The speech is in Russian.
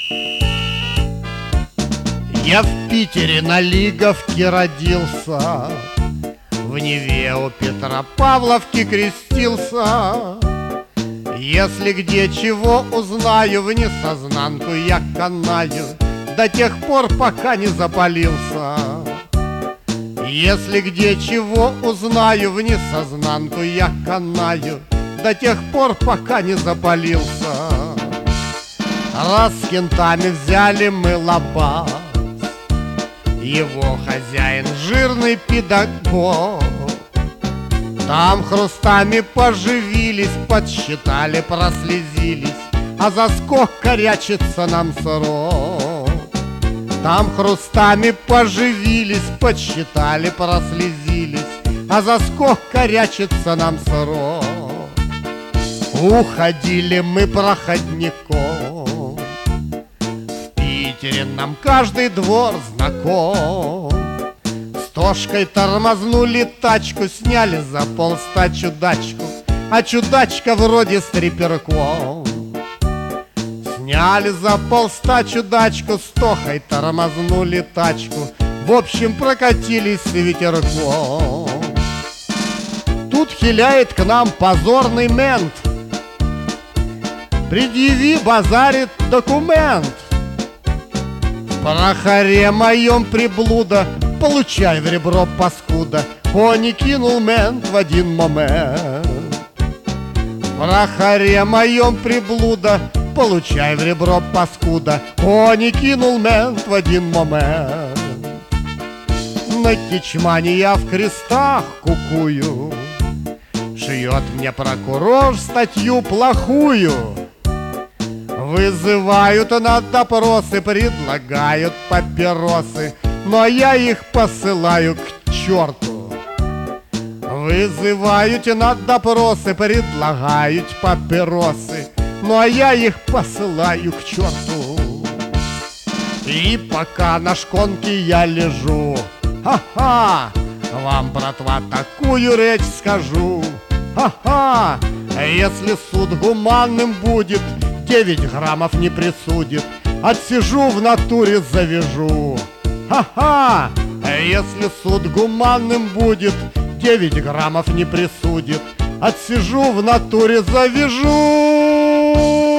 Я в Питере на Лиговке родился, в Неве у Петропавловки крестился. Если где чего узнаю, в несознанку я канаю до тех пор, пока не запалился. Если где чего узнаю, в несознанку я канаю до тех пор, пока не запалился. Раз с кентами взяли мы лабаз, его хозяин жирный педагог. Там хрустами поживились, подсчитали, прослезились, а за скок корячится нам сырок. Там хрустами поживились, подсчитали, прослезились, а за скок корячится нам сырок. Уходили мы проходником, в Питере нам каждый двор знаком. Стошкой тормознули тачку, сняли за полста чудачку, а чудачка вроде с треперком. Сняли за полста чудачку, стохой тормознули тачку, в общем прокатились с ветерком. Тут хиляет к нам позорный мент, предъяви, базарит документ. В прохоре моем приблуда, получай в ребро, паскуда, кони кинул мент в один момент. В прохоре моем приблуда, получай в ребро, паскуда, кони кинул мент в один момент. На Кичмане я в крестах кукую, шьет мне прокурор статью плохую. Вызывают на допросы, предлагают папиросы, но я их посылаю к черту. Вызывают на допросы, предлагают папиросы, но я их посылаю к черту. И пока на шконке я лежу, ха-ха, вам, братва, такую речь скажу. Ха-ха, если суд гуманным будет, 9 граммов не присудит, отсижу в натуре, завяжу. Ха-ха, если суд гуманным будет, 9 граммов не присудит, отсижу в натуре, завяжу.